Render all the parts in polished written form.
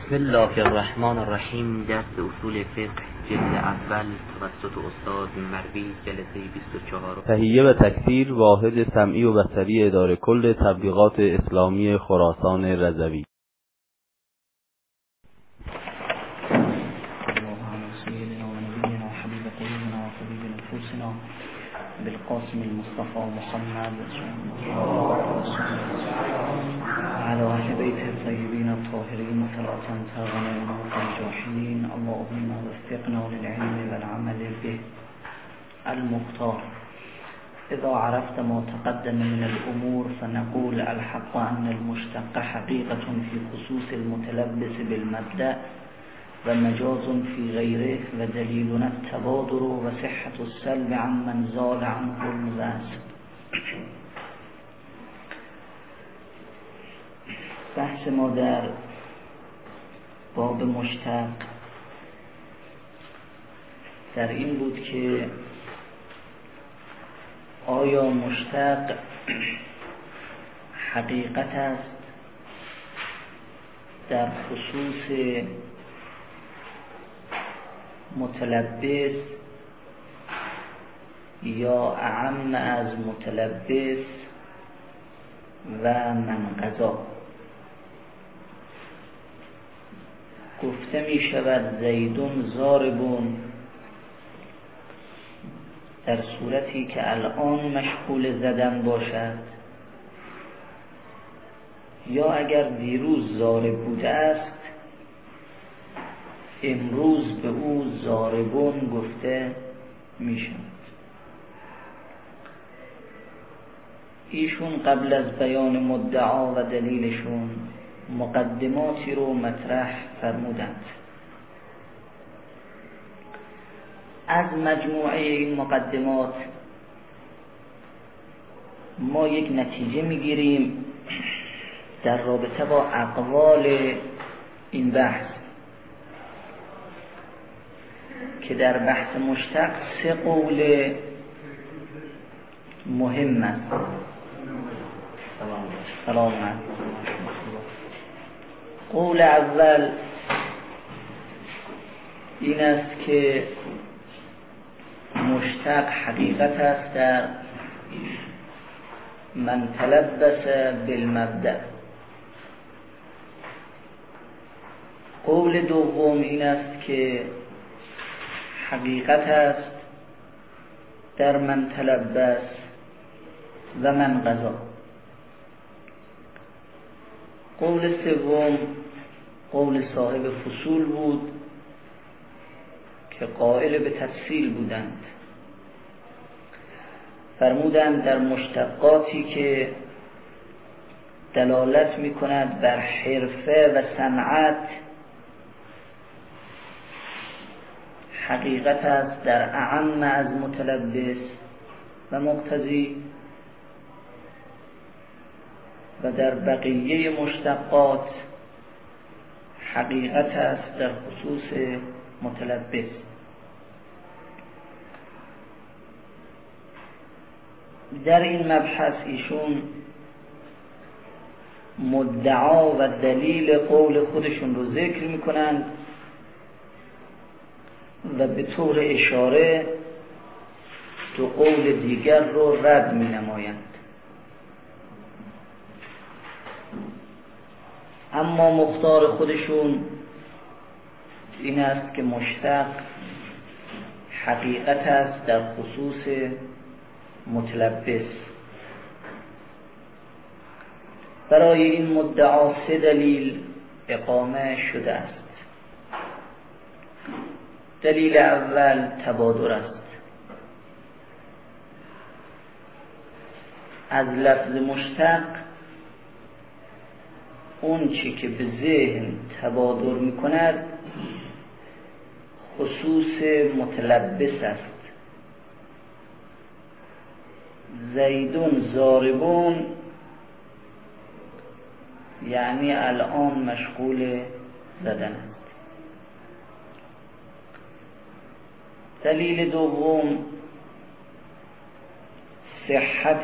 بسم الله الرحمن الرحیم. درس اصول فقه جلد اول توسط استاد مروی، جلسه 24. تهیه و تکثیر واحد سمعی و بصری اداره کل تبلیغات اسلامی خراسان رضوی. بالقاسم المصطفى محمد وعلى أهل بيته الطيبين الطاهرين صلاة تغنينا الجاحدين. اللهم وفقنا للعلم والعمل به المختار. إذا عرفت ما تقدم من الأمور فنقول الحق أن المشتق حقيقة في خصوص المتلبس بالمبدأ ومجاز في غيره، ودليلنا التبادر وصحة السلب عن من زال عنه المباس. بحث ما در باب مشتق در این بود که آیا مشتق حقیقت است در خصوص متلبس یا اعم از متلبس و منقضا. گفته می شود زیدون ضاربون در صورتی که الان مشغول زدن باشد، یا اگر دیروز ضارب بوده است امروز به او ضاربون گفته می شود. ایشون قبل از بیان مدعا و دلیلشون مقدماتی رو مطرح فرمودند. از مجموعه این مقدمات ما یک نتیجه میگیریم در رابطه با اقوال این بحث که در بحث مشتق 3 قول مهم است. سلام علیکم. قول اول این است که مشتق حقیقت است در من تلبس بالمبدأ. قول دوم این است که حقیقت است در من تلبس و من قضا. قول سوم قول صاحب فصول بود که قائل به تفصیل بودند. فرمودند در مشتقاتی که دلالت می کند بر حرفه و صنعت حقیقت است در اعم از متلبس و مقتضی، و در بقیه مشتقات حقیقت است در خصوص متلبس. در این مبحث ایشون مدعا و دلیل قول خودشون رو ذکر میکنند و به طور اشاره 2 قول دیگر رو رد می نمایند. اما مختار خودشون این است که مشتق حقیقت است در خصوص متلبس. برای این مدعا 3 دلیل اقامه شده است. دلیل اول تبادر است. از لفظ مشتق اون چی که به ذهن تبادر می کند خصوص متلبس است. زیدون ضاربون یعنی الان مشغول زدن است. دلیل دوم صحت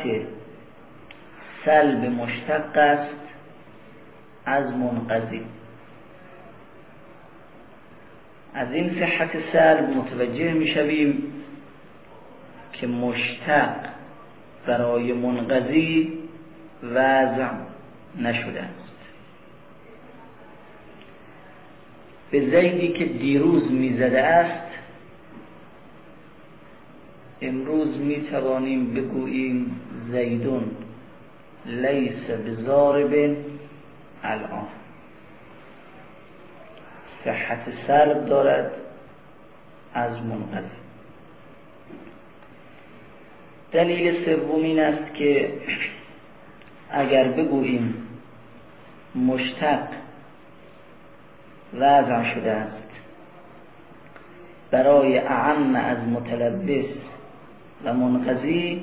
سلب مشتق است از منقضی. از این صحت سلب متوجه میشویم که مشتق برای منقضی وضع نشده است. به زیدی که دیروز میزده است امروز میتوانیم بگوییم زیدون لیس بضارب الان. صحت سلب دارد از منقضی. دلیل سوم این است که اگر بگوییم مشتق وضع شده است برای اعم از متلبس و منقضی،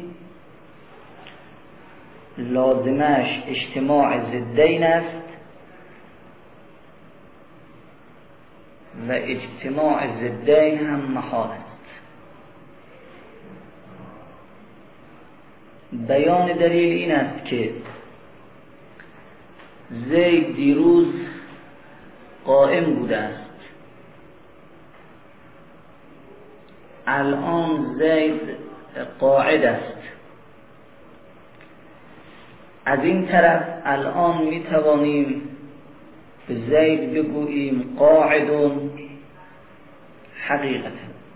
لازمش اجتماع ضدین است و اجتماع ضدین هم محال است. بیان دلیل این است که زید دیروز قائم بوده است، الان زید قاعد است. از این طرف الان می توانیم به زید بگوییم قاعدون حقیقتا.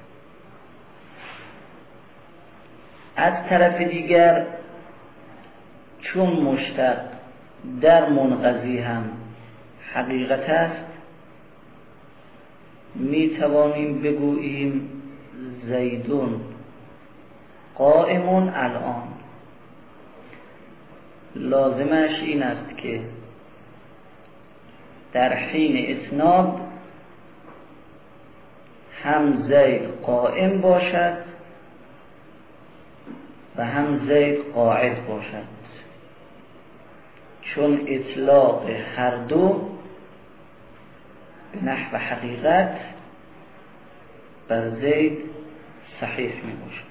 از طرف دیگر چون مشتق در منقضی هم حقیقت است، می توانیم بگوییم زیدون قائمون الان. لازمش این است که در حین اسناد هم زید قائم باشد و هم زید قاعد باشد، چون اطلاق هر دو به نحو حقیقت بر زید صحیح می باشد.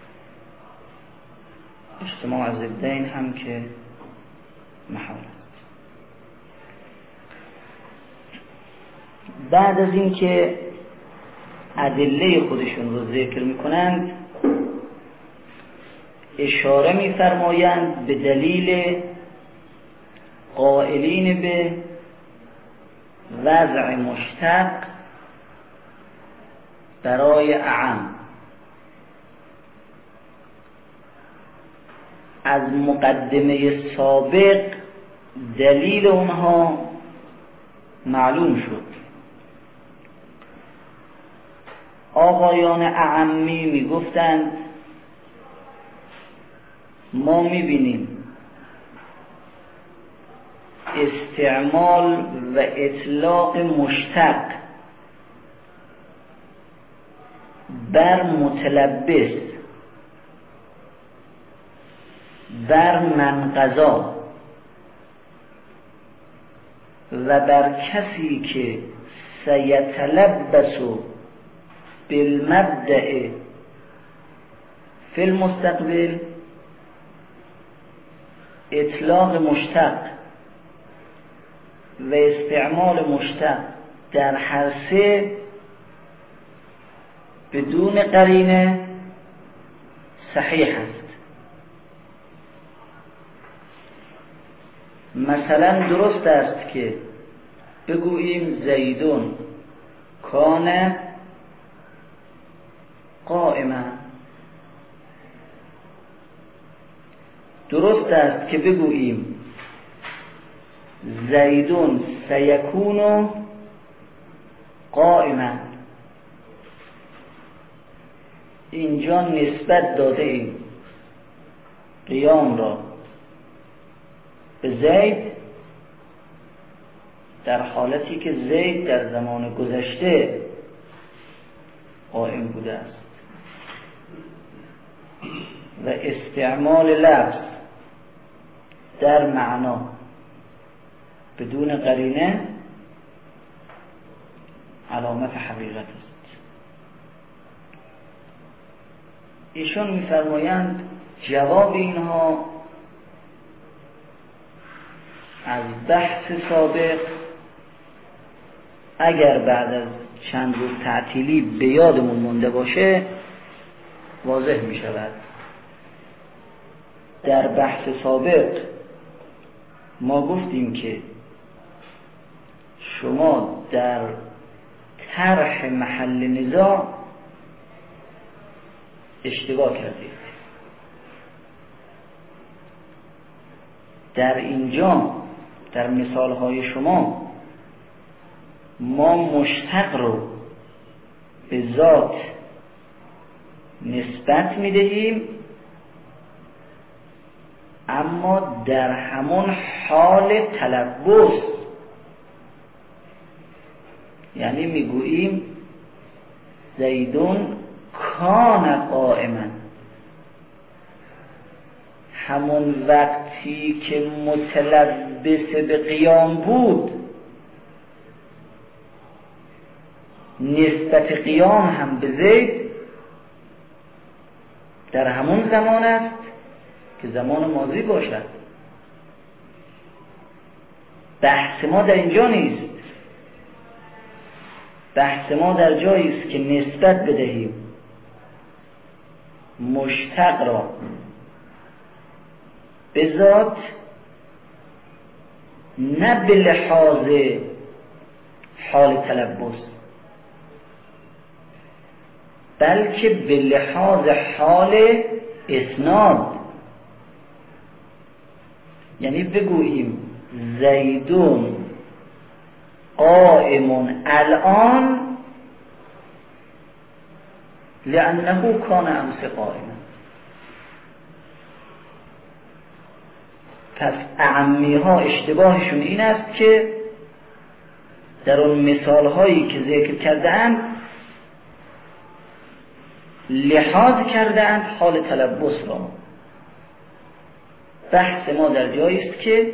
اجتماع ضدین هم که محال است. بعد از این که ادله خودشون رو ذکر می کنند، اشاره می فرمایند به دلیل قائلین به وضع مشتق برای اعم. از مقدمه سابق دلیل اونها معلوم شد. آقایان اعمی می گفتند ما می بینیم استعمال و اطلاق مشتق بر متلبس، بر منقضا و بر کسی که سیتلبس بالمبدأ فی المستقبل، اطلاق مشتق و استعمال مشتق در هر سه بدون قرینه صحیح است. مثلا درست است که بگوییم زیدون کان قائما، درست است که بگوییم زیدون سیکون قائما. اینجا نسبت داده ایم قیام را به زید در حالتی که زید در زمان گذشته قائم بوده است و استعمال لفظ در معنا بدون قرینه علامت حقیقت است. ایشان می‌فرمایند جواب اینها از بحث سابق اگر بعد از چند روز تعطیلی به یادمون مونده باشه واضح می شود. در بحث سابق ما گفتیم که شما در طرح محل نزاع اشتباه کردید. در اینجا در مثالهای شما ما مشتق رو به ذات نسبت میدهیم، اما در همون حال تلبس، یعنی میگوییم زیدون کان قائما، همون وقتی که متلبس به قیام بود نسبت قیام هم به زید در همون زمان است که زمان ماضی باشد. بحث ما در اینجا نیست، بحث ما در جایی است که نسبت بدهیم مشتق را به ذات، نه به لحاظ حال تلبس، بلکه به لحاظ حال اسناد. یعنی بگوییم زیدون قائم الان لأنه کان امس قائما. پس اعمی ها اشتباهشون این است که در اون مثال هایی که ذکر کردند لحاظ کردند حال تلبس را. بحث ما در جایی است که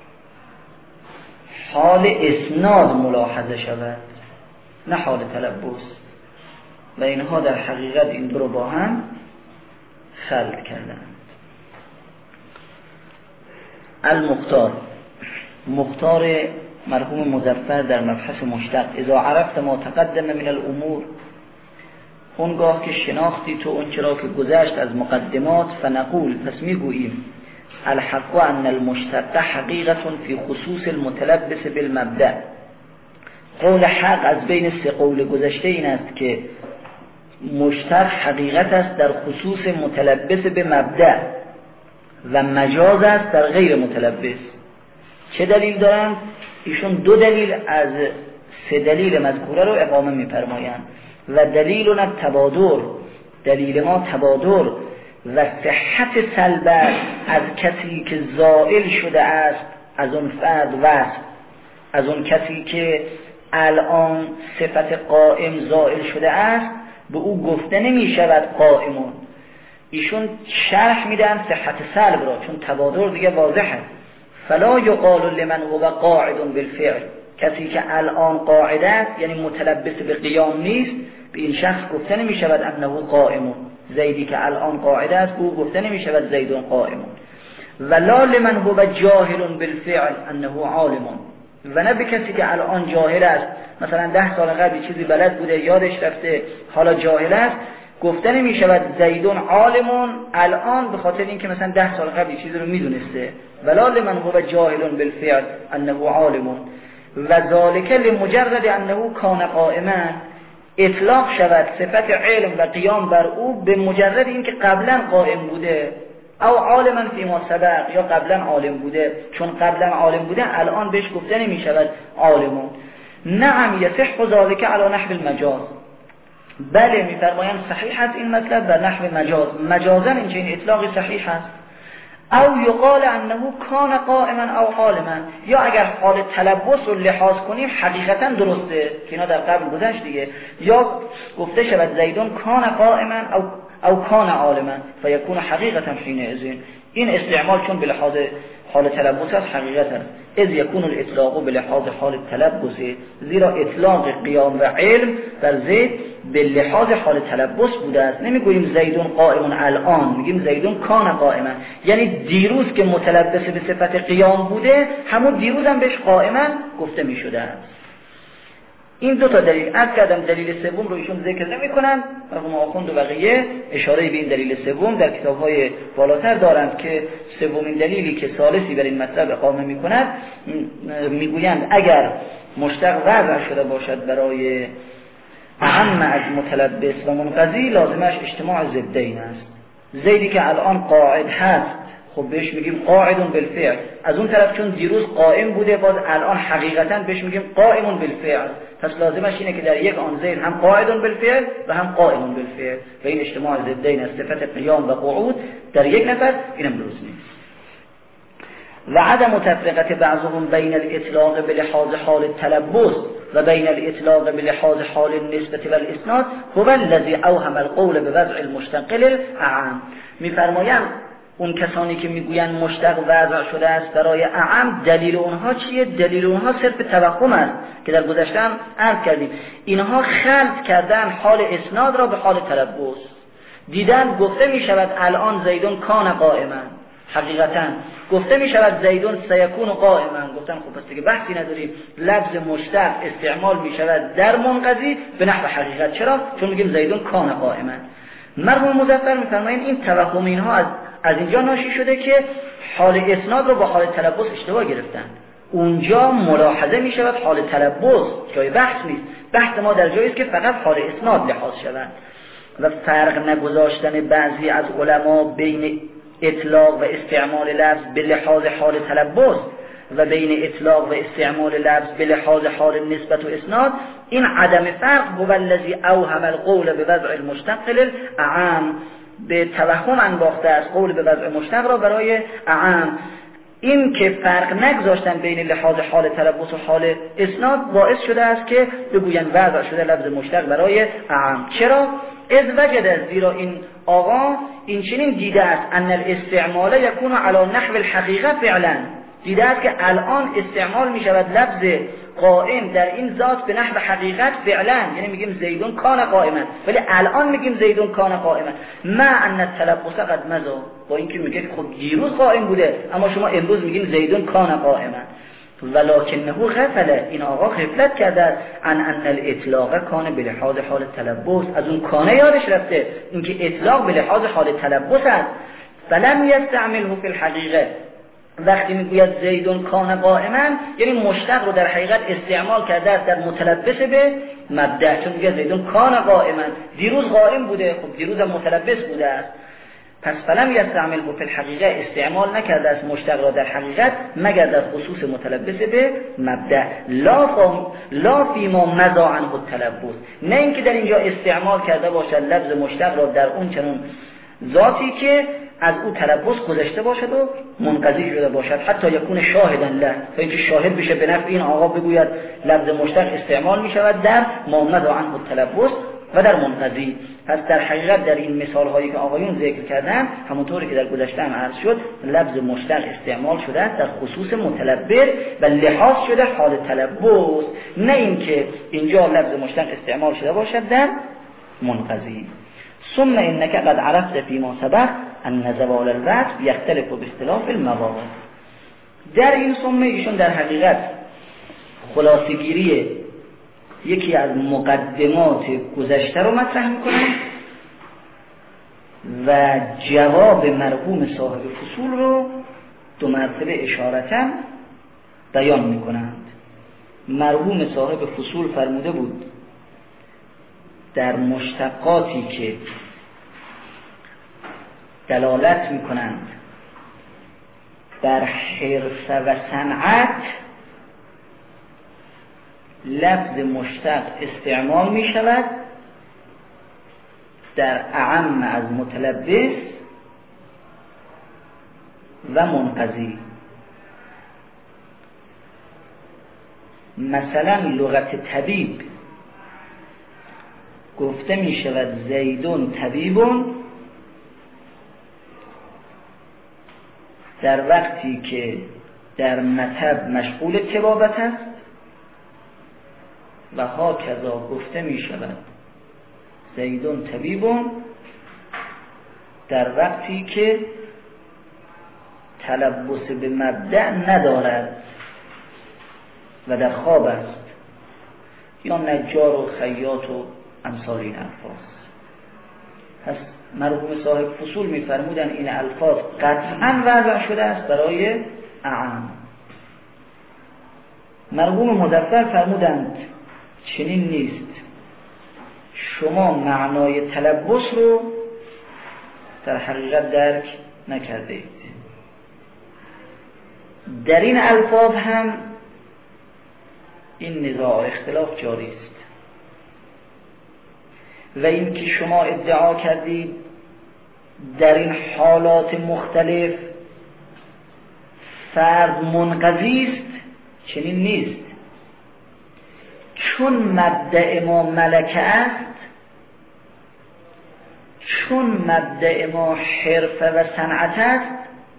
حال اسناد ملاحظه شود، نه حال تلبس، و اینها در حقیقت این دو رو با هم خلط کردند. المختار، مختار مرحوم مظفر در مبحث مشتق: اذا عرفت ما تقدم من الامور، اونگاه که شناختی تو اون چرا که گذشت از مقدمات، فنقول، پس میگوییم الحق ان المشتق حقیقت فی خصوص المتلبس بالمبدأ. قول حق از بین سه قول گذشته این است که مشتق حقیقت است در خصوص متلبس به مبدأ و مجاز است در غیر متلبس. چه دلیل دارند؟ ایشون دو دلیل از سه دلیل مذکوره رو اقامه می‌فرمایند. و دلیلنا تبادر، دلیل ما تبادر و صحت سلبت از کسی که زائل شده است از اون فرد وصف، از اون کسی که الان صفت قائم زائل شده است به او گفته نمی شود قائمون. ایشون شرح میدن صحت سلب را، چون تبادر دیگه واضحه. فلا یقال لمن هو قاعد بالفعل، کسی که الان قاعد است یعنی متلبس به قیام نیست، به این شخص گفته نمی شود انه قائمون. زیدی که الان قاعد است به او گفته نمی شود زیدون قائمون. ولا لمن هو جاهل بالفعل انه عالمون، و نه به کسی که الان جاهل است، مثلا 10 سال قبل چیزی بلد بوده یادش رفته حالا جاهل است، گفته نمی شود زیدون عالمون الان به خاطر اینکه مثلا 10 سال قبل چیزی رو میدونسته. ولا لمن هو جاهل بالفعل انه عالمون و ذالک لمجرد انه کان قائما، اطلاق شود صفت علم و قیام بر او به مجرد اینکه قبلا قائم بوده، او عالما فیما سبق، یا قبلا عالم بوده، چون قبلا عالم بوده الان بهش گفته نمی شود عالمون. نعم یصح ذلک علی نحو المجاز، بله میفرمایند صحیح است این مطلب بر نحو مجاز، مجازا این چنین اطلاقی صحیح است. او یقال انه کان قائما او عالما، یا اگر حال تلبس رو لحاظ کنیم حقیقتا درسته که اینا در قبل گذشت دیگه، یا گفته شود زیدون کان قائما او کان عالما فیکون حقیقتا حینئذ. این استعمال چون به لحاظ حال تلبس است حقیقت است. اذ یکون الاطلاق به لحاظ حال تلبس، زیرا اطلاق قیام و علم در زید به لحاظ حال تلبس بوده است. نمیگوییم زیدون قائمون الان، میگیم زیدون کان قائما، یعنی دیروز که متلبس به صفت قیام بوده همون دیروز هم بهش قائما گفته میشده است. این دو تا دلیل عرض کردم. دلیل سوم رو ایشون ذکر نمی‌کنن، مرحوم آخوند و بقیه اشاره به این دلیل سوم در کتاب‌های بالاتر دارند که سومین دلیلی که ثالثی بر این مطلب اقامه می‌کند، میگویند اگر مشتق وضع شده باشد برای اعم از متلبس و منقضی، لازمش اجتماع ضدین است. زیدی که الان قاعد هست، خب بهش میگیم قاعدون بالفعل. از اون طرف چون دیروز قائم بوده، باز الان حقیقتا بهش میگیم قائمون بالفعل. پس لازمش اینه که در یک آن زید هم قاعدون بالفعل و هم قائمون بالفعل، و این اجتماع ضدین از صفت قیام و قعود در یک نفر، اینم درست نیست. و عدم تفرقه بعضهم بین الاطلاق بلحاظ حال التلبس و بین الاطلاق بلحاظ حال النسبة والاسناد هو الذي اوهم القول بوضع المشتق الاعم. میفرمایند اون کسانی که میگویند مشتق وضع شده است برای اعم، دلیل اونها چیه؟ دلیل اونها صرف توهم است که در گذشته هم عرض کردیم. اینها خلط کردن حال اسناد را به حال تلبس. دیدن گفته میشود الان زیدون کان قائما، حقیقتا گفته میشود زیدون سیکون قائما، گفتن خب پس دیگه بحثی نداریم، لفظ مشتق استعمال میشود در منقضی به نحو حقیقت. چرا؟ چون میگیم زیدون کان قائما. مرحوم مظفر میفرمایند این توهم اینها از اینجا ناشی شده که حال اسناد رو با حال تلبس اشتباه گرفتن. اونجا ملاحظه می شود حال تلبس جای بحث نیست. بحث ما در جایی است که فقط حال اسناد لحاظ شود. و فرق نگذاشتن بعضی از علما بین اطلاق و استعمال لفظ به لحاظ حال تلبس و بین اطلاق و استعمال لفظ به لحاظ حال نسبت و اسناد، این عدم فرق هو الذی اوهم القول بوضع المشتق للاعم، به توهم انباخته است قول به وضع مشتق را برای اعم. این که فرق نگذاشتن بین لحاظ حال تلبس و حال اسناد باعث شده است که بگویند وضع شده لفظ مشتق برای اعم. چرا؟ اذ وجد، زیرا این آقا این چنین دیده است ان الاستعمال یکون علی نحو الحقیقه فعلا، دیده است که الان استعمال می شود لفظ قائم در این ذات به نحو حقیقت فعلا، یعنی میگیم زیدون کان قائما، ولی الان میگیم زیدون کان قائما، ما ان التلبس قد مضى، با اینکه میگه خب دیروز قائم بوده اما شما امروز میگیم زیدون کان قائما. ولکنه غفل، این آقا غفلت کرده ان الاطلاق کان به لحاظ حال تلبس، از اون کانه یادش رفته، اینکه اطلاق به لحاظ حال تلبس است. فلم یستعمله فی الحقیقه، وقتی میگوید زیدون کان قائما یعنی مشتق رو در حقیقت استعمال کرده است در متلبس به مبدأ، چون میگه زیدون کان قائما، دیروز قائم بوده، خب دیروز هم متلبس بوده است. پس فلم یستعمله فی الحقیقه، استعمال نکرده است مشتق را در حقیقت مگر در خصوص متلبس به مبدأ، لا فیما مضى عنه التلبس، نه اینکه در اینجا استعمال کرده باشد لفظ مشتق را در اون چنون ذاتی که از او تلبس گذشته باشد و منقضی شده باشد، حتی یکون شاهدا له، تا اینکه شاهد بشه به نفع این آقا بگوید لفظ مشتق استعمال می شود در ما مضى عنه التلبس و در منقضی. پس در حقیقت در این مثال هایی که آقایون ذکر کردن، همونطوری که در گذشته هم عرض شد، لفظ مشتق استعمال شده است در خصوص متلبس و لحاظ شده حال تلبس، نه اینکه اینجا لفظ مشتق استعمال شده باشد در منقضی. ثم انك قد عرفت فيما سبق ان زوال الوصف يختلف باختلاف المواقع. در این ثم ایشون در حقیقت خلاصه‌گیری یکی از مقدمات گذشته رو مطرح میکنن و جواب مرحوم صاحب فصول رو دو مرتبه اشارتا بیان میکنند. مرحوم صاحب فصول فرموده بود در مشتقاتی که دلالت میکنند بر حرفه و صنعت، لفظ مشتق استعمال می شود در اعم از متلبس و منقضی. مثلا لغت طبیب گفته می شود زیدون طبیبون در وقتی که در مطب مشغول طبابت است، و ها کذا گفته می شود زیدون طبیبون در وقتی که تلبس به مبدأ ندارد و در خواب است. یا نجار و خیاط و امثال این الفاظ. پس مرحوم صاحب فصول می‌فرمودن این الفاظ قطعاً وضع شده است برای اعم. مرحوم مظفر فرمودند چنین نیست، شما معنای تلبس رو در حقیقت درک نکرده اید. در این الفاظ هم این نزاع اختلاف جاری است و این که شما ادعا کردید در این حالات مختلف فرد منقضی است، چنین نیست. چون مبدأ ما ملکه است، چون مبدأ ما حرفه و صنعت است،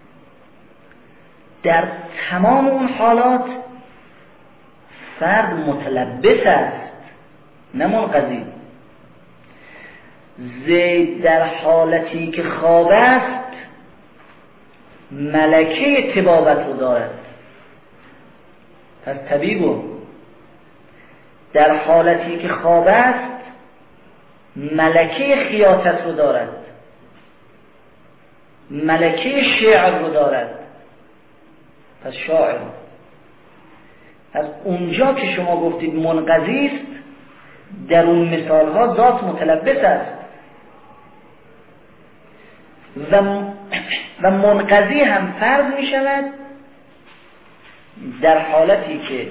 در تمام اون حالات فرد متلبس است نه منقضی. زید در حالتی که خواب است ملکه طبابت رو دارد، پس طبیبو در حالتی که خواب است ملکه خیاطت رو دارد، ملکه شعر رو دارد، پس شاعر. از اونجا که شما گفتید منقضی است، در اون مثال ها ذات متلبس است و منقضی هم فرض می شود در حالتی که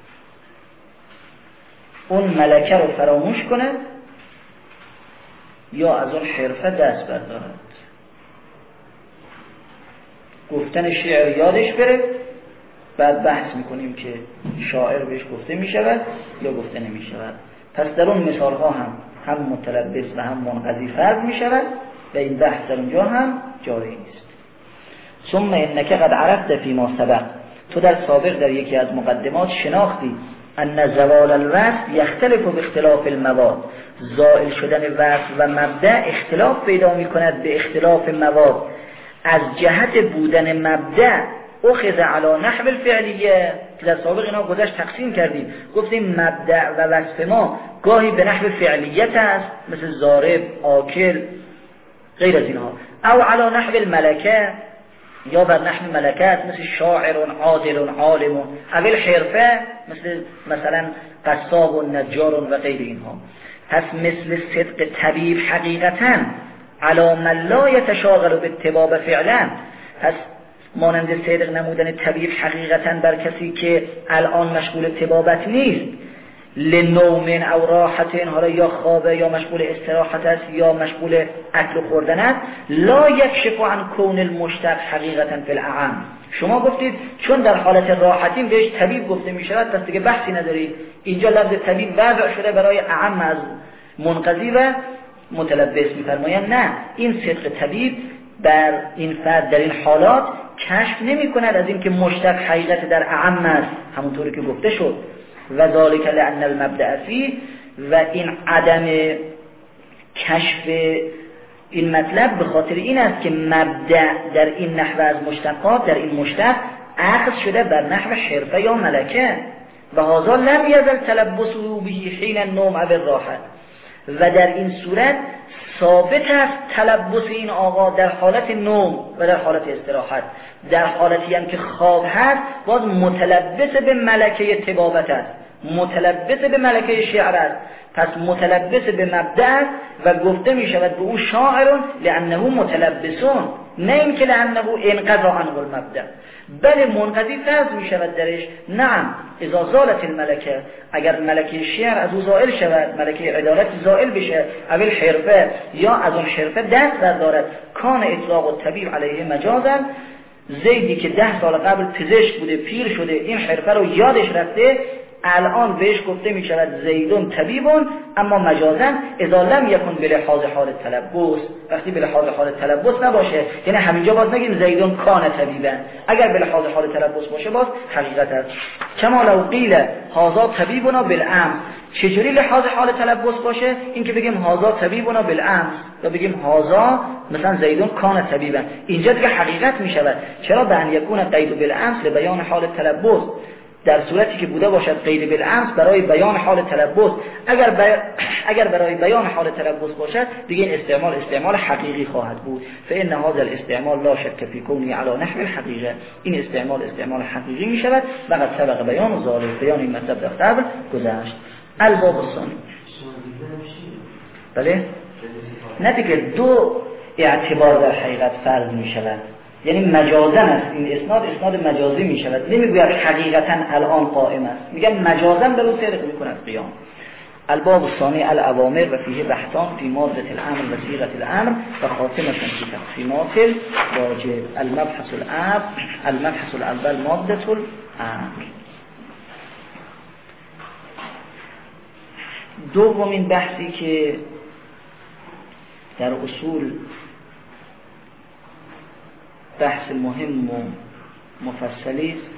اون ملکه رو فراموش کند یا از اون حرفه دست بردارد. گفتن شعر یادش بره، بعد بحث میکنیم که شاعر بهش گفته میشود یا گفته نمیشود. پس در اون مثال ها هم متلبس و هم منقضی فرض میشود و این بحث در اونجا هم جاری نیست. ثم انک قد عرفت فیما سبق، تو در سابق در یکی از مقدمات شناختی ان زوال الوصف یختلف باختلاف المواد، زائل شدن وصف و مبدأ اختلاف پیدا میکند به اختلاف مواد. از جهت بودن مبدأ اخذ علی نحو الفعلیه، که در سابق اینا گذشت تقسیم کردیم، گفتیم مبدأ و وصف ما گاهی به نحو فعلیت است مثل ضارب، آکل، غیر از اینها، او علی نحو الملکه یا بر نحو ملکات مثل شاعر، عادل، عالم، او الحرفه مثلا قصاب و نجار و غیر اینها. پس مثل صدق طبیب حقیقتا علی من لا یتشاغل بالطباب فعلا، پس مانند صدق نمودن طبیب حقیقتا بر کسی که الان مشغول طبابت نیست، لنوم او راحت، حالا یا خوابه یا مشغول استراحت است یا مشغول اکل و خوردن است، لا یکشف عن کون المشتق حقیقتا فی الاعم. شما گفتید چون در حالت راحتیم بهش طبیب گفته می شود، پس دیگه بحثی ندارید. اینجا لفظ طبیب وضع شده برای اعم از منقضی و متلبس. می‌فرمایند نه، این صدق طبیب بر این فرد در این حالات کشف نمی کند از این که مشتق حقیقت در اعم است، همونطوری که گفته شد. و ذالک لأن المبدأ فيه، و این عدم کشف این مطلب به خاطر این است که مبدأ در این نحو از مشتقات، در این مشتق اخذ شده بر نحو حرفه یا ملکه، و هذا لم یزل تلبسه به حین النوم او الراحه، و در این صورت ثابت است تلبس این آقا در حالت نوم و در حالت استراحت. در حالتی هم که خواب هست باز متلبس به ملکه طبابت است، متلبس به ملکه شعر است، پس متلبس به مبدأ است و گفته می شود به او شاعرون لانه متلبسون، نه اینکه لانه انقضا عنه المبدأ. بله منقضی فرض می شود درش، نعم اذا زالت الملکه، اگر ملکه شعر از او زائل شود، ملکه عدالت زائل بشه، اول حرفه یا از اون حرفه دست بردارد، کان اطلاق الطبیب علیه مجازا. زیدی که 10 سال قبل پزشک بوده، پیر شده، این حرفه رو یادش رفته، الان بهش گفته می شود زیدون طبیبون، اما مجازن اذا لم یکن به لحاظ حال تلبس، وقتی به لحاظ حال تلبس نباشه، یعنی همینجا باز نگیم زیدون کان طبیبن، اگر به لحاظ حال تلبس باشه باز حقیقت است. کما لو قیل هذا طبیبنا بالامس، چجوری لحاظ حال تلبس باشه؟ این که بگیم هذا طبیبنا بالامس یا بگیم هذا مثلا زیدون کان طبیبن، اینجا دیگه حقیقت می شود. چرا؟ به ان یکون قید بالامس لبیان حال تلبس، در صورتی که بوده باشد قید بالامس برای بیان حال تلبس. اگر برای بیان حال تلبس باشد دیگه این استعمال حقیقی خواهد بود. فإن هذا الاستعمال لا شک فی کونه علی نحو الحقیقه. این استعمال حقیقی می شود و قد سبق بیان ذلک. بیان این مطلب در قبل گذشت. الباب الثانی. بله؟ نه دیگه دو اعتبار در حقیقت فرض می شود. یعنی مجازن است، این اسناد مجازی می شود، نمیگوید حقیقتا الان قائم است، میگن مجازن به رو صدق میکند قیام. الباب الثانی الاوامر و فیه بحثان فی ماده الامر و صیغه الامر و خاتمه فی تقسیمات الواجب. المبحث الاول ماده الامر. دومین بحثی که در اصول بحث مهم و مفصلی است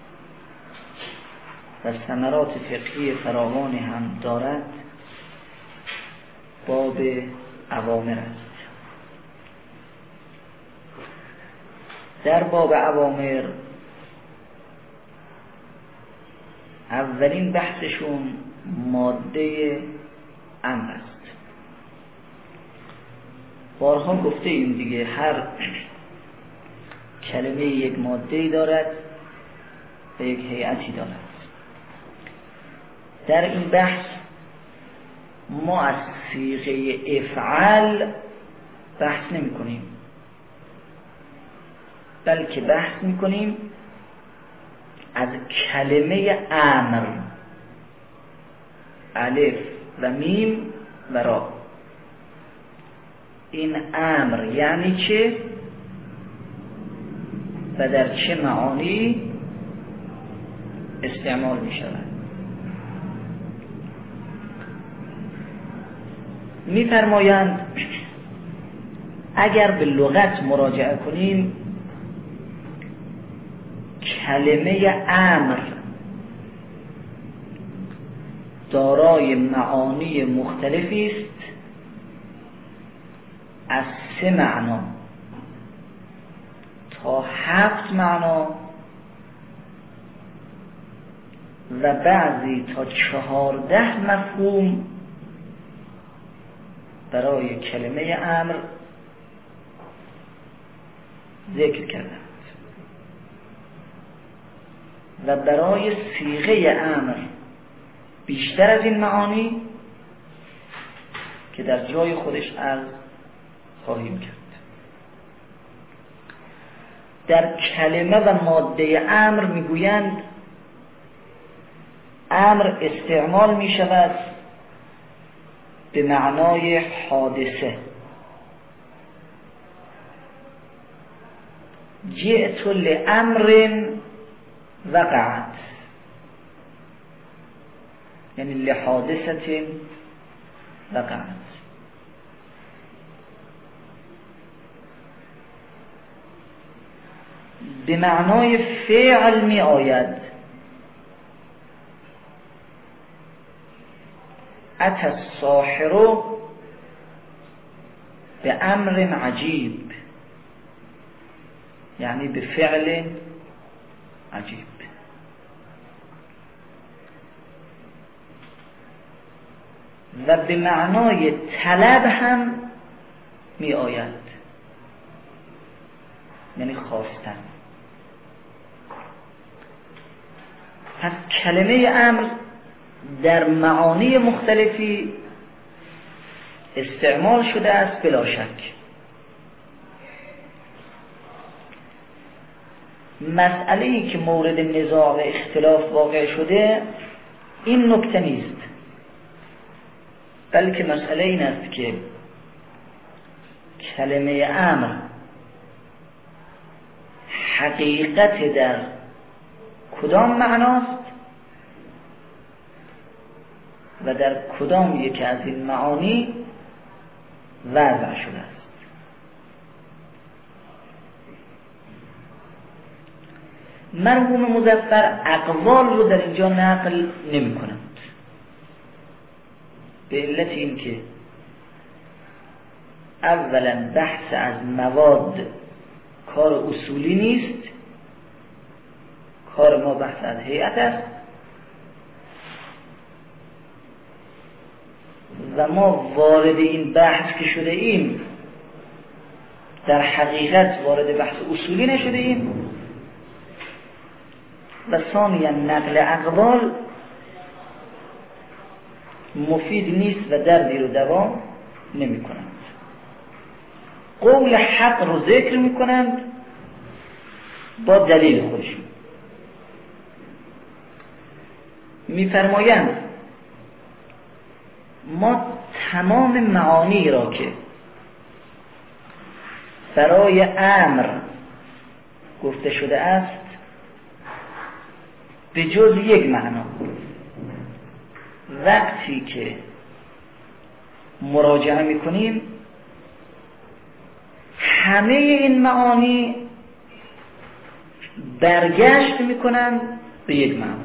و ثمرات فقهی فراوانی هم دارد، باب اوامر است. در باب اوامر اولین بحثشون ماده امر است. بارها گفته ایم دیگه، هر کلمه یک ماده‌ای دارد و یک هیئتی دارد. در این بحث ما از صیغه افعال بحث نمی کنیم، بلکه بحث می کنیم از کلمه امر، الف و میم و را. این امر یعنی چه و در چه معانی استعمال می شود. می فرمایند اگر به لغت مراجعه کنیم کلمه امر دارای معانی مختلفی است از 3 معنا تا 7 معنا و بعضی تا 14 مفهوم برای کلمه امر ذکر کردند و برای صیغه امر بیشتر از این معانی که در جای خودش عرض خواهیم کرد. در کلمه و ماده امر میگویند امر استعمال می شود به معنای حادثه. جئت لامر وقعت، یعنی لحادثه وقعت. به معنای فعل می آید. اتى الساحر به امر عجیب، یعنی به فعل عجیب. و به معنای طلب هم می آید، یعنی خواستن. پس کلمه امر در معانی مختلفی استعمال شده است بلا شک. مسئله‌ای که مورد نزاع و اختلاف واقع شده این نکته نیست، بلکه مسئله این است که کلمه امر حقیقت در کدام معناست و در کدام یک از این معانی وضع شده است. مرحوم مظفر اقوال رو در اینجا نقل نمی کنند، به علت این که اولا بحث از مواد کار اصولی نیست، کار ما بحث از هیئت است و ما وارد این بحث که شده ایم در حقیقت وارد بحث اصولی نشده ایم و ثانیا نقل اقوال مفید نیست و دردی رو دوا نمی کنند. قول حق رو ذکر می کنند با دلیل خودشون. می فرمایند ما تمام معانی را که برای امر گفته شده است به جز یک معنا وقتی که مراجعه میکنیم همه این معانی برگشت میکنند به یک معنا.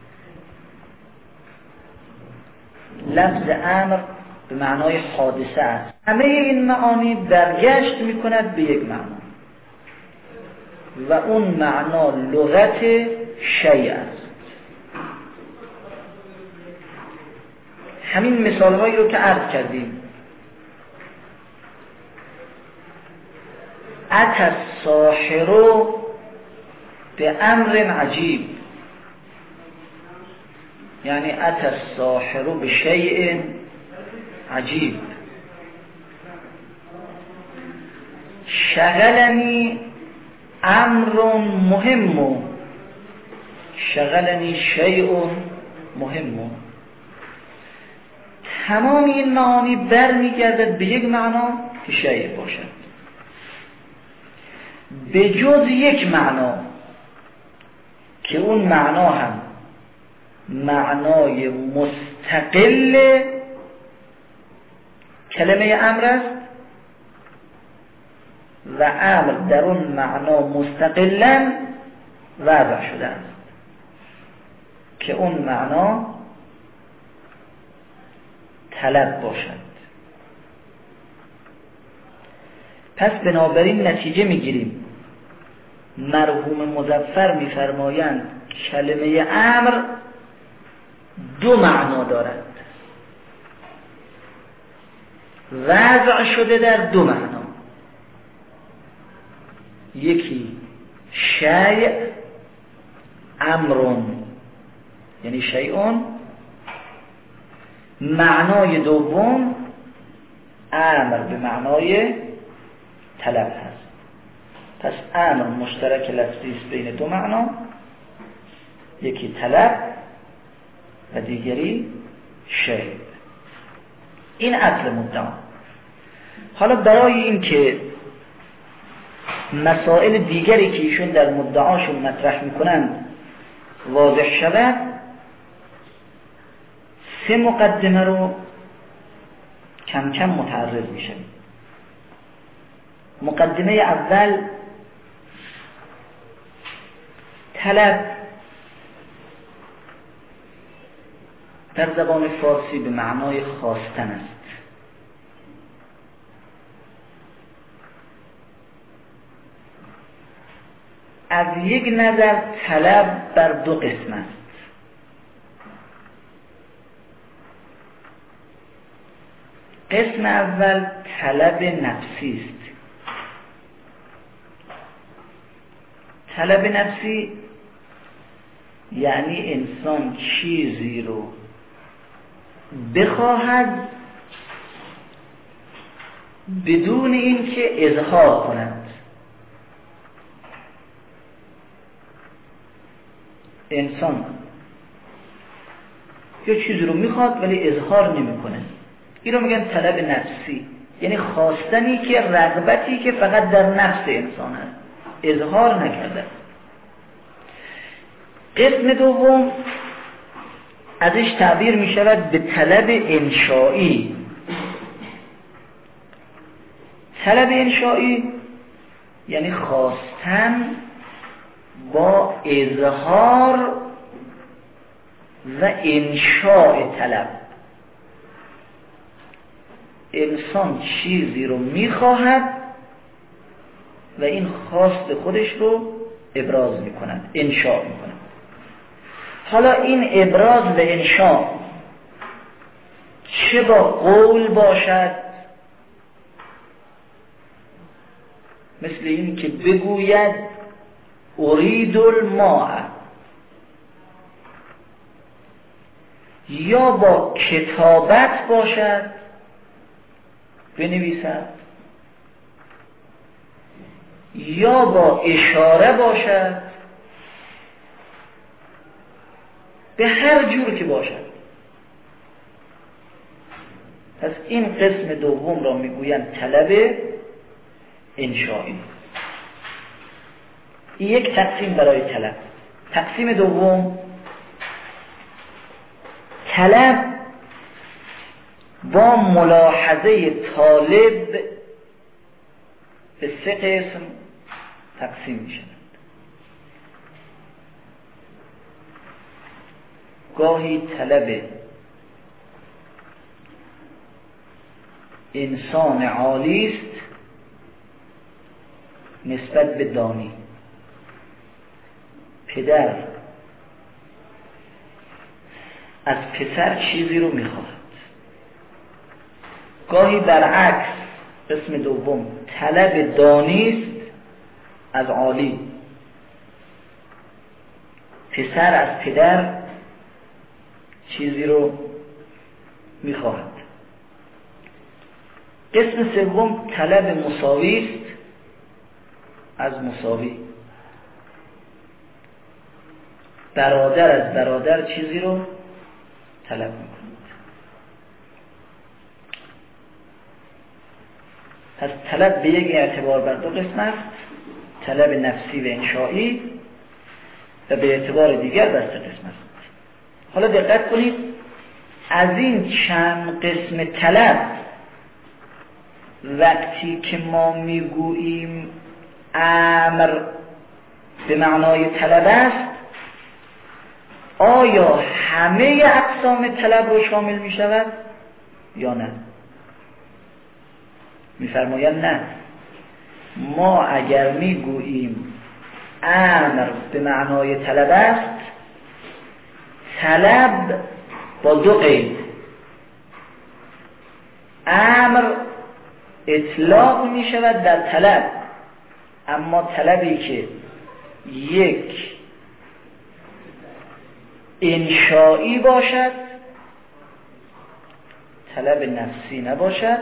لفظ امر به معنای حادثه است. همه این معانی برگشت میکند به یک معنا و اون معنا لغت شیء است. همین مثال هایی رو که عرض کردیم، اتى الساحر به امر عجیب، یعنی اتى الساحر به شیء عجیب. شغلنی امر مهم، شغلنی شیء مهم. تمام این معانی برمیگردد به یک معنا که شیء باشد، به جز یک معنا که اون معنا هم معنای مستقل کلمه امر است و امر در اون معنا مستقلا وضع شده است که اون معنا طلب باشد. پس بنابراین نتیجه میگیریم مرحوم مظفر میفرمایند کلمه امر دو معنا دارد، وضع شده در دو معنا. یکی شیء امرون یعنی شیئون، معنای دوم امر به معنای طلب هست. پس امر مشترک لفظی است بین دو معنا، یکی طلب و دیگری شیء. این اصل مدعا. حالا برای این که مسائل دیگری که ایشون در مدعاشون مطرح میکنند واضح شود، سه مقدمه رو کم کم متعرض میشه. مقدمه اول، طلب در زبان فارسی به معنای خواستن است. از یک نظر طلب بر دو قسم است. قسم اول طلب نفسی است. طلب نفسی یعنی انسان چیزی رو بخواهد بدون اینکه اظهار کند. انسان یه چیزی رو میخواد ولی اظهار نمیکنه. این رو میگن طلب نفسی، یعنی خواستنی که رغبتی که فقط در نفس انسان هست، اظهار نکرده. قسم دوم ازش تعبیر می شود به طلب انشایی. طلب انشایی یعنی خواستن با اظهار و انشاء طلب. انسان چیزی رو میخواهد و این خواست خودش رو ابراز میکند، انشاء میکند. حالا این ابراز به انشاء چه با قول باشد، مثل این که بگوید ارید الماء، یا با کتابت باشد، بنویسد، یا با اشاره باشد، به هر جور که باشد. پس این قسم دوم را میگویند طلب انشایی. یک تقسیم برای طلب. تقسیم دوم، طلب با ملاحظه طالب به 3 قسم تقسیم می شود. گاهی طلب انسان عالی است نسبت به دانی. پدر از پسر چیزی رو میخواهد. گاهی برعکس، قسم دوم، طلب دانی است از عالی. پسر از پدر چیزی رو میخواهد. قسم سوم طلب مساوی است از مساوی. برادر از برادر چیزی رو طلب میکنند. پس طلب به یک اعتبار بر 2 قسم است، طلب نفسی و انشایی، و به اعتبار دیگر بر 3 قسم است. حالا دقت کنید، از این چند قسم طلب وقتی که ما میگوییم امر به معنای طلب است، آیا همه اقسام طلب رو شامل می شود یا نه؟ می‌فرمایند نه. ما اگر میگوییم امر به معنای طلب است، طلب با 2 قید. امر اطلاق می شود در طلب، اما طلبی که یک انشایی باشد، طلب نفسی نباشد.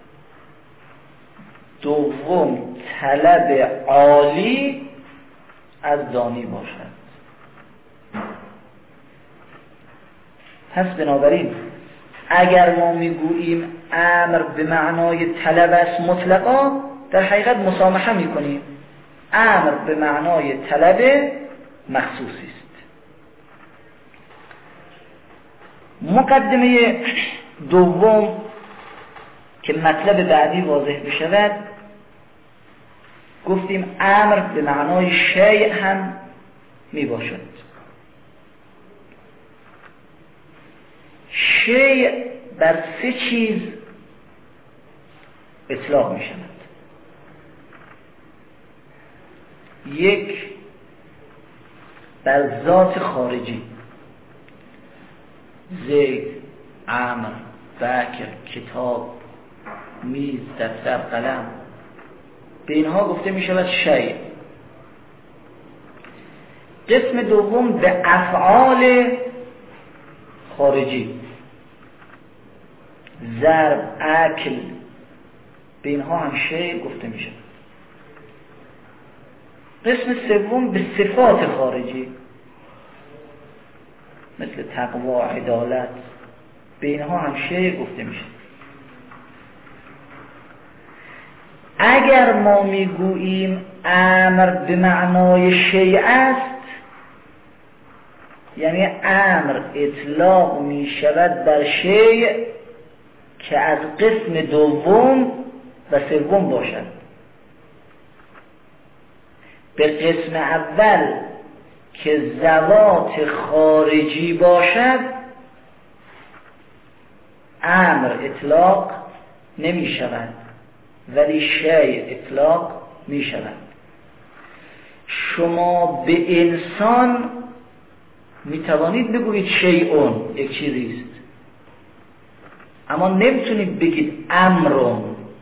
دوم طلب عالی از دانی باشد. پس بنابراین اگر ما میگوییم امر به معنای طلب است مطلقا، در حقیقت مسامحه میکنیم. امر به معنای طلب مخصوصی است. مقدمه دوم که مطلب بعدی واضح بشود، گفتیم امر به معنای شیء هم می باشد. شیء بر 3 چیز اطلاق می شود. 1 بر ذات خارجی، زید، عمر، بکر، کتاب، میز، دفتر، قلم، به اینها گفته می شود شیء. قسم دوم به افعال خارجی، ضرب، اکل، به اینها هم شیء گفته می شود. قسم سوم به صفات خارجی، مثل تقوا، عدالت، به اینها هم شیء گفته می شود. اگر ما میگوییم امر به معنای شیء است، یعنی امر اطلاق می شود بر شیء که از قسم دوم و سوم باشد. به قسم اول که ذوات خارجی باشد امر اطلاق نمی شود، ولی شیء اطلاق می شود. شما به انسان میتوانید بگویید شیئون یک چیزی است، اما نمیتونید بگید امرون.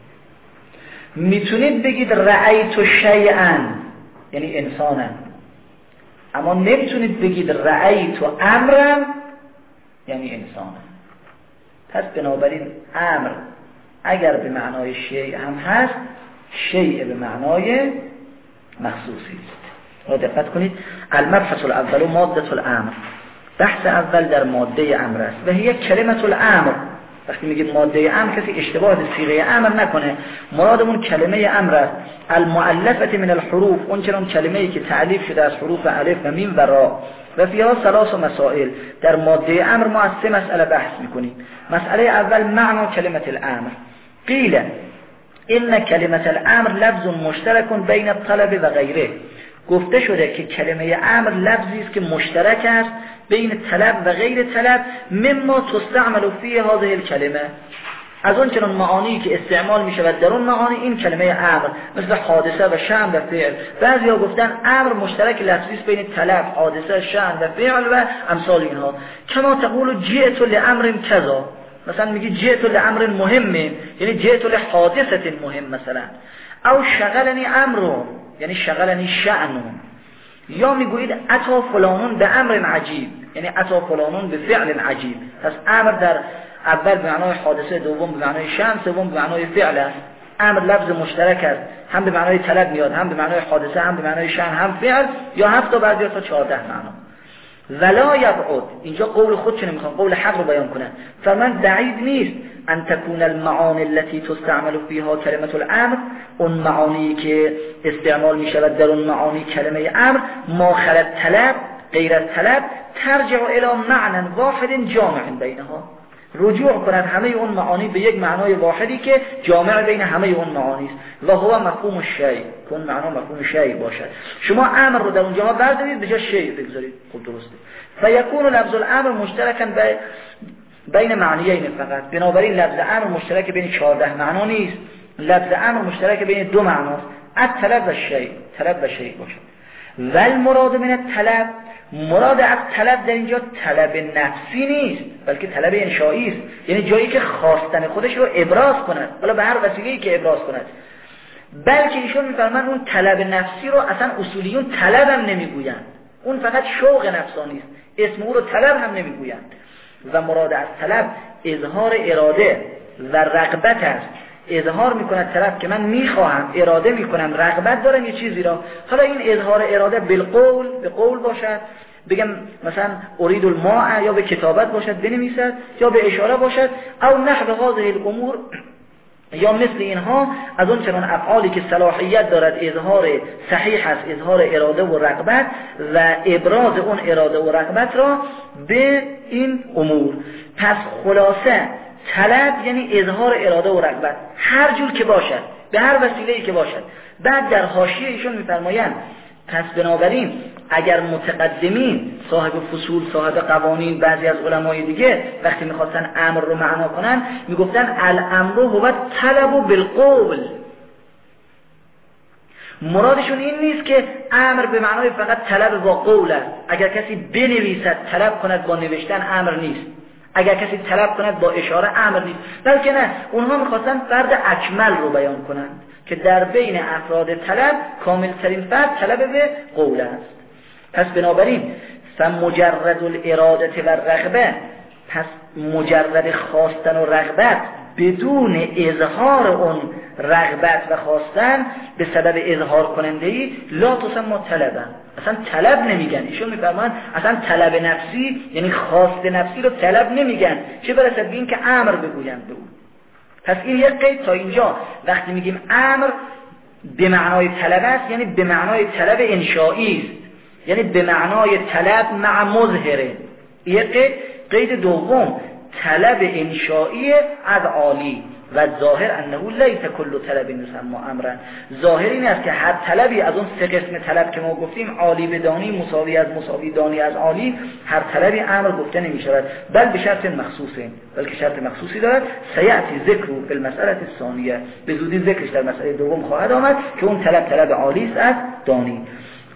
میتونید بگید رأیت شیئا یعنی انسانا، اما نمیتونید بگید رأیت امرا یعنی انسانا. پس بنابراین امر اگر به معنای شیء هم هست، شیء به معنای مخصوصی است. را دقت کنید. المبحث الاول ماده الامر، بحث اول در ماده امر است و هي کلمه الامر. وقتی میگیم ماده امر کسی اشتباه به صیغه امر نکنه، مرادمون کلمه امر است. المؤلفه من الحروف، اون چنان کلمه‌ای که تألیف شده از حروف الف و میم و را. و فیها ثلاث مسائل، در ماده امر ما از 3 مسئله بحث میکنیم. مسئله اول معنی کلمه الامر. قیل ان کلمه الامر لفظ مشترک بین الطلب و غیره. گفته شده که کلمه امر لفظی است که مشترک است بین طلب و غیر طلب. مما تستعمل فيه هذه الكلمه، از اون چنان معانی که استعمال می شود در اون معانی این کلمه امر، مثل حادثه و شأن و فعل. بعضیا گفتن امر مشترک لفظی است بین طلب، حادثه، شأن و فعل و امثال اینها. کما تقول جئت لامر کذا، مثلا میگی جئت لامر مهم یعنی جئت لحادثه مهم مثلا. او شغلنی امر یعنی شغلنی شأن. یا میگویید اتی فلانون به امر عجیب یعنی اتی فلانون به فعل عجیب. پس امر در اول به معنای حادثه، دوم به معنای شأن، سوم به معنای فعل است. امر لفظ مشترک است، هم به معنای طلب میاد، هم به معنای حادثه، هم به معنای شأن، هم فعل، یا 7 تا بعضی تا 14 معنا. ولا یبعد، اینجا قول خودشون میخوان قول حق رو بیان کنن. فرمان بعید نیست ان تكون المعانی التي تستعمل فيها كلمه الامر، اون معانی که استعمال میشود در اون معانی کلمه امر، ما خلت طلب غیر طلب، ترجع الى معنى واحد جامع بینها، رجوع کند همه اون معانی به یک معنای واحدی که جامع بین همه اون معانی است. و هو مفهوم الشیء، اون معنا مفهوم شیء باشد. شما امر رو در اونجا بردارید به جای شیء بگذارید، خب درسته. فیکون لفظ الامر مشترکا بین معنیین فقط. بنابراین لفظ امر مشترک بین 14 معنا نیست، لفظ امر مشترک بین 2 معناست، الطلب و شیء، طلب و شیء باشد. و المراد من الطلب، مراد از طلب در اینجا طلب نفسی نیست بلکه طلب انشایی است، یعنی جایی که خواستن خودش رو ابراز کند، حالا به هر وسیله‌ای که ابراز کند. بلکه ایشون میفرمان اون طلب نفسی رو اصلا اصولیون طلب هم نمیگویند، اون فقط شوق نفسانی است، اسم او رو طلب هم نمیگویند. و مراد از طلب اظهار اراده و رغبت است. اظهار میکند طرف که من میخواهم، اراده میکنم، رغبت دارم یه چیزی را. حالا این اظهار اراده بالقول، به قول باشد، بگم مثلا اريد الماء، یا به کتابت باشد بنویسد، یا به اشاره باشد، او نحو هذه الامور، یا مثل اینها از اون چنان افعالی که صلاحیت دارد اظهار صحیح است، اظهار اراده و رغبت و ابراز اون اراده و رغبت را به این امور. پس خلاصه طلب یعنی اظهار اراده و رغبت، هر جور که باشد، به هر وسیله‌ای که باشد. بعد در حاشیه ایشون می‌فرمایند پس بنابراین اگر متقدمین صاحب فصول، صاحب قوانین، بعضی از علمای دیگه وقتی می‌خواستن امر رو معنا کنن میگفتن الامر هو طلب بالقول. مرادشون این نیست که امر به معنای فقط طلب با قول است. اگر کسی بنویسد طلب کند با نوشتن امر نیست، اگر کسی طلب کند با اشاره امر نیست، بلکه نه، اونها میخواستن فرد اکمل رو بیان کنند که در بین افراد طلب کامل ترین فرد طلب به قول است. پس بنابراین فمجرد الاراده و رغبه، پس مجرد خواستن و رغبت بدون اظهار اون رغبت و خواستن به سبب اظهار کننده‌ای لا تسمى طلبا، اصلا طلب نمیگن. ایشون میفرمان اصلا طلب نفسی یعنی خواست نفسی رو طلب نمیگن، چه برسه به این که امر بگویند به اون. پس این یک قید تا اینجا. وقتی میگیم امر به معنای طلب است یعنی به معنای طلب انشایی است، یعنی به معنای طلب مع مظهره. یک قید دوم طلب انشایی از عالی و ظاهر انه لیس کل طلب یسمى امرا. ظاهر این است که هر طلبی از اون 3 قسم طلب که ما گفتیم، عالی به دانی، مساوی از مساوی، دانی از عالی، هر طلبی امر گفته نمی شود، بل به شرط مخصوصه، بلکه شرط مخصوصی دارد. سیأتی ذکر فی المسأله الثانیه، به زودی ذکرش در مسئله دوم خواهد آمد که اون طلب عالی است از دانی.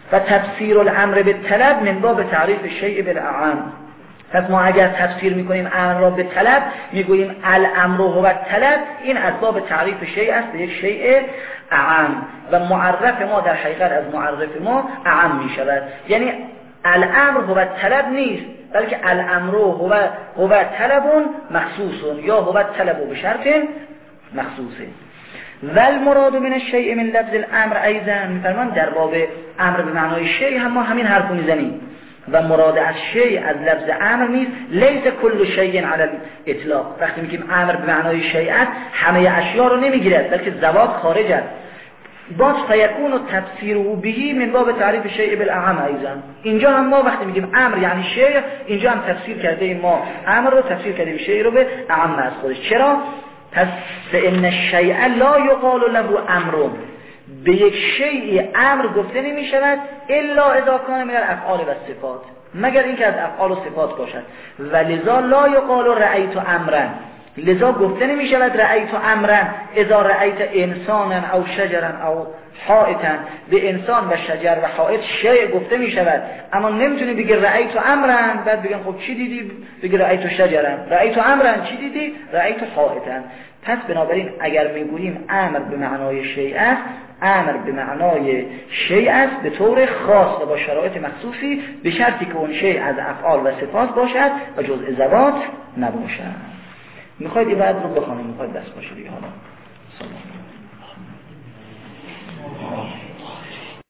و تفسیر الامر به طلب من باب تعریف شیء بالاعم. پس ما اگر تفسیر میکنیم امر را به طلب، میگوییم الامر هو الطلب، این از باب تعریف شیء است به یک شیء اعم و معرف ما در حقیقت از معرف ما اعم میشود. یعنی الامر هو الطلب نیست، بلکه الامر هو طلب مخصوص یا هو الطلب بشرط مخصوص. و المراد من الشیء من لفظ الامر ایضا، میفرمان در باب امر به معنای شیء هم ما همین حرف میزنیم و مراد از شیء از لفظ امر نیست. لیس کل شیء علی الاطلاق، وقتی میگیم امر به معنای شیء است همه اشیا رو نمیگیرد، بلکه زوات خارج است. باز فیکون و تفسیره بهی من باب تعریف شیء بالاعم ایضا. اینجا هم ما وقتی میگیم امر یعنی شیء، اینجا هم تفسیر کرده ایم ما امر رو تفسیر کرده شیء رو به اعم از خودش. چرا؟ پس فان الشیء لا یقال له امر، به یک شیء امر گفته نمی شود الا اذا کان من الافعال و صفات، مگر اینکه از افعال و صفات باشد. و لذا لا یقال رأیت امرا، لذا گفته نمی شود رأیت امرا اذا رأیت انسانا او شجرا او حائطا. به انسان و شجر و حائط شیء گفته می شود، اما نمیتونی بگی رأیت امرا بعد بگم خب چی دیدی، بگی رأیت شجرا، رأیت امرا چی دیدی، رأیت حائطا. پس بنابراین اگر میگوییم امر به معنای شیء است، امر به معنای شیء است به طور خاص و با شرایط مخصوصی، به شرطی که اون شیء از افعال و صفات باشد و جزء ذوات نباشد. میخواید این بعد رو بخونیم، میخواید دست باشه دیگه. حالا